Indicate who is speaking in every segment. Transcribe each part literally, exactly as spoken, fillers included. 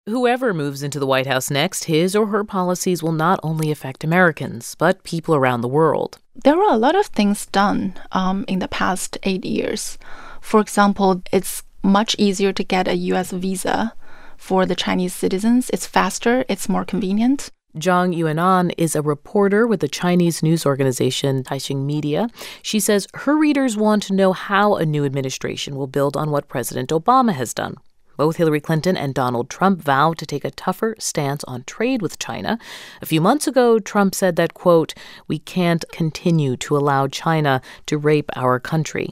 Speaker 1: Whoever moves into the White House next, his or her policies will not only affect Americans, but people around the world.
Speaker 2: There were a lot of things done um, in the past eight years. For example, it's much easier to get a U S visa for the Chinese citizens. It's faster, it's more convenient.
Speaker 1: Zhang Yuanan is a reporter with the Chinese news organization Taixing Media. She says her readers want to know how a new administration will build on what President Obama has done. Both Hillary Clinton and Donald Trump vowed to take a tougher stance on trade with China. A few months ago, Trump said that, quote, "We can't continue to allow China to rape our country."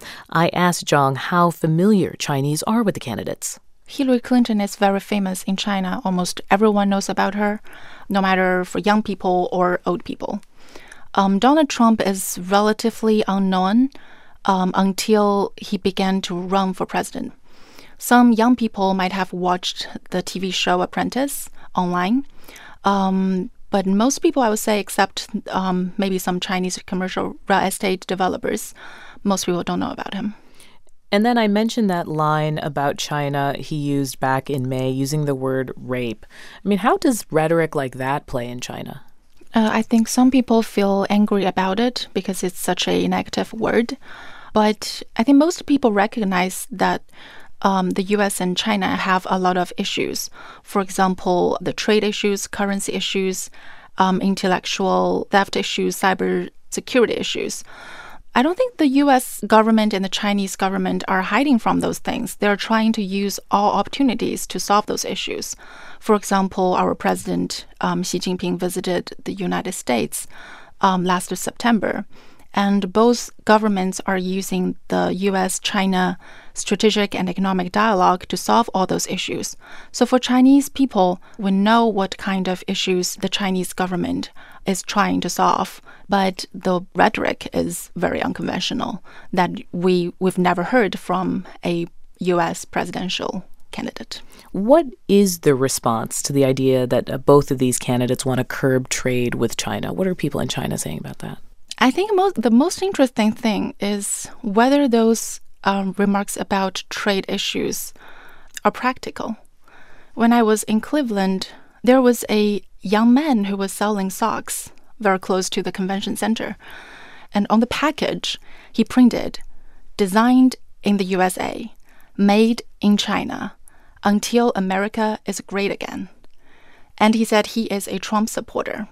Speaker 1: I asked Zhang how familiar Chinese are with the candidates.
Speaker 2: Hillary Clinton is very famous in China. Almost everyone knows about her, no matter for young people or old people. Um, Donald Trump is relatively unknown um, until he began to run for president. Some young people might have watched the T V show Apprentice online. Um, but most people, I would say, except um, maybe some Chinese commercial real estate developers, most people don't know about him.
Speaker 1: And then I mentioned that line about China he used back in May, using the word rape. I mean, how does rhetoric like that play in China?
Speaker 2: Uh, I think some people feel angry about it because it's such a negative word. But I think most people recognize that Um, the U S and China have a lot of issues. For example, the trade issues, currency issues, um, intellectual theft issues, cyber security issues. I don't think the U S government and the Chinese government are hiding from those things. They're trying to use all opportunities to solve those issues. For example, our president, um, Xi Jinping, visited the United States um, last September. And both governments are using the U S China strategic and economic dialogue to solve all those issues. So for Chinese people, we know what kind of issues the Chinese government is trying to solve, but the rhetoric is very unconventional that we, we've never heard from a U S presidential candidate.
Speaker 1: What is the response to the idea that uh, both of these candidates want to curb trade with China? What are people in China saying about that?
Speaker 2: I think most, the most interesting thing is whether those um, remarks about trade issues are practical. When I was in Cleveland, there was a young man who was selling socks very close to the convention center. And on the package, he printed, "Designed in the U S A, made in China, until America is great again." And he said he is a Trump supporter.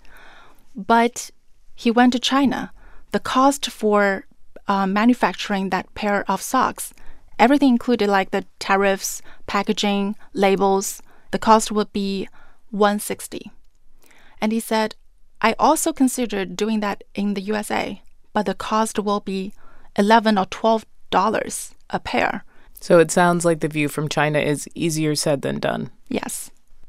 Speaker 2: But he went to China. The cost for uh, manufacturing that pair of socks, everything included, like the tariffs, packaging, labels, the cost would be one hundred sixty dollars. And he said, "I also considered doing that in the U S A, but the cost will be eleven or twelve dollars a pair."
Speaker 1: So it sounds like the view from China is easier said than done.
Speaker 2: Yes.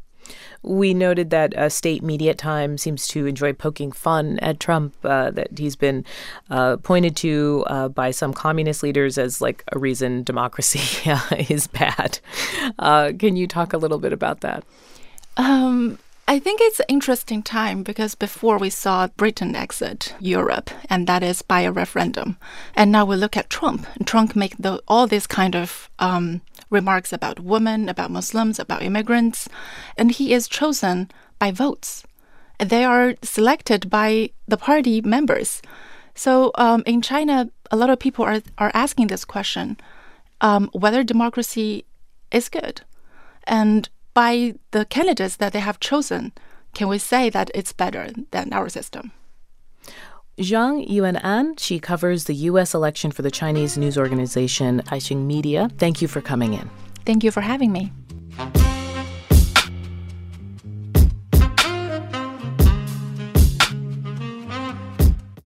Speaker 1: We noted that uh, state media at times seems to enjoy poking fun at Trump, uh, that he's been uh, pointed to uh, by some communist leaders as like a reason democracy is bad. Uh, can you talk a little bit about that?
Speaker 2: Um, I think it's an interesting time because before we saw Britain exit Europe, and that is by a referendum. And now we look at Trump. Trump make the, all these kind of um, remarks about women, about Muslims, about immigrants, and he is chosen by votes. They are selected by the party members. So um, in China, a lot of people are, are asking this question, um, whether democracy is good. And by the candidates that they have chosen, can we say that it's better than our system?
Speaker 1: Zhang Yuanan, she covers the U S election for the Chinese news organization Taixing Media. Thank you for coming in.
Speaker 2: Thank you for having me.